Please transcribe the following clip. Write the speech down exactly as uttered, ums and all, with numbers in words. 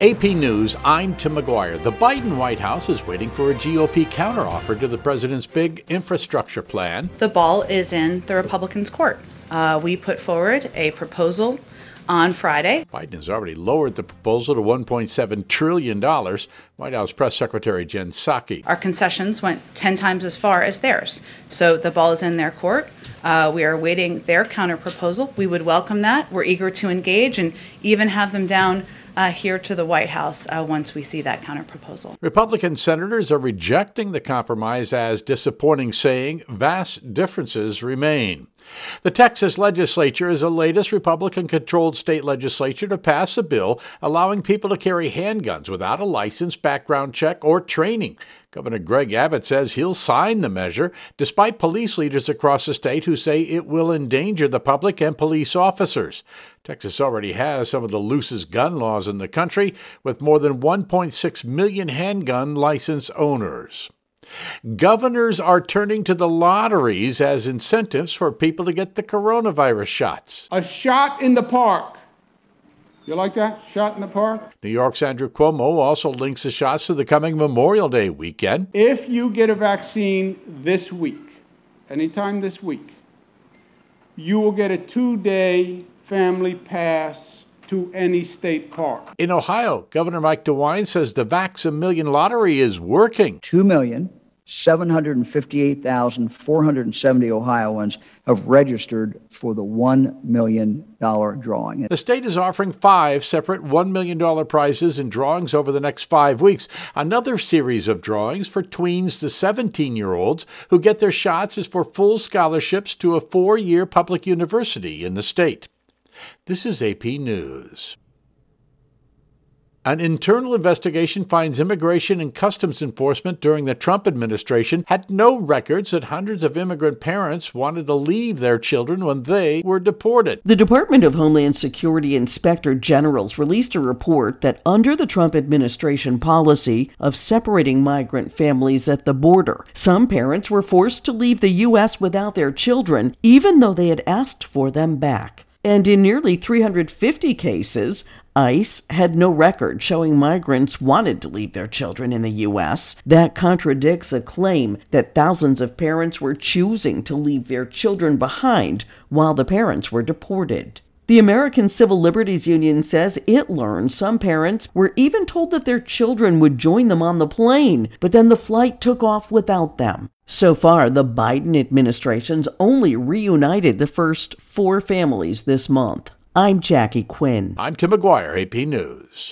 A P News, I'm Tim McGuire. The Biden White House is waiting for a G O P counteroffer to the president's big infrastructure plan. The ball is in the Republicans' court. Uh, we put forward a proposal on Friday. Biden has already lowered the proposal to one point seven trillion dollars. White House Press Secretary Jen Psaki. Our concessions went ten times as far as theirs. So the ball is in their court. Uh, we are awaiting their counterproposal. We would welcome that. We're eager to engage and even have them down Uh, here to the White House uh, once we see that counterproposal. Republican senators are rejecting the compromise as disappointing, saying vast differences remain. The Texas legislature is the latest Republican-controlled state legislature to pass a bill allowing people to carry handguns without a license, background check, or training. Governor Greg Abbott says he'll sign the measure, despite police leaders across the state who say it will endanger the public and police officers. Texas already has some of the loosest gun laws in the country, with more than one point six million handgun license owners. Governors are turning to the lotteries as incentives for people to get the coronavirus shots. A shot in the park. You like that? Shot in the park? New York's Andrew Cuomo also links the shots to the coming Memorial Day weekend. If you get a vaccine this week, anytime this week, you will get a two-day family pass to any state park. In Ohio, Governor Mike DeWine says the Vax a Million lottery is working. two million seven hundred fifty-eight thousand four hundred seventy Ohioans have registered for the one million dollars drawing. The state is offering five separate one million dollars prizes in drawings over the next five weeks. Another series of drawings for tweens to seventeen-year-olds who get their shots is for full scholarships to a four-year public university in the state. This is A P News. An internal investigation finds Immigration and Customs Enforcement during the Trump administration had no records that hundreds of immigrant parents wanted to leave their children when they were deported. The Department of Homeland Security Inspector Generals released a report that under the Trump administration policy of separating migrant families at the border, some parents were forced to leave the U S without their children, even though they had asked for them back. And in nearly three hundred fifty cases, ICE had no record showing migrants wanted to leave their children in the U S. That contradicts a claim that thousands of parents were choosing to leave their children behind while the parents were deported. The American Civil Liberties Union says it learned some parents were even told that their children would join them on the plane, but then the flight took off without them. So far, the Biden administration's only reunited the first four families this month. I'm Jackie Quinn. I'm Tim McGuire, A P News.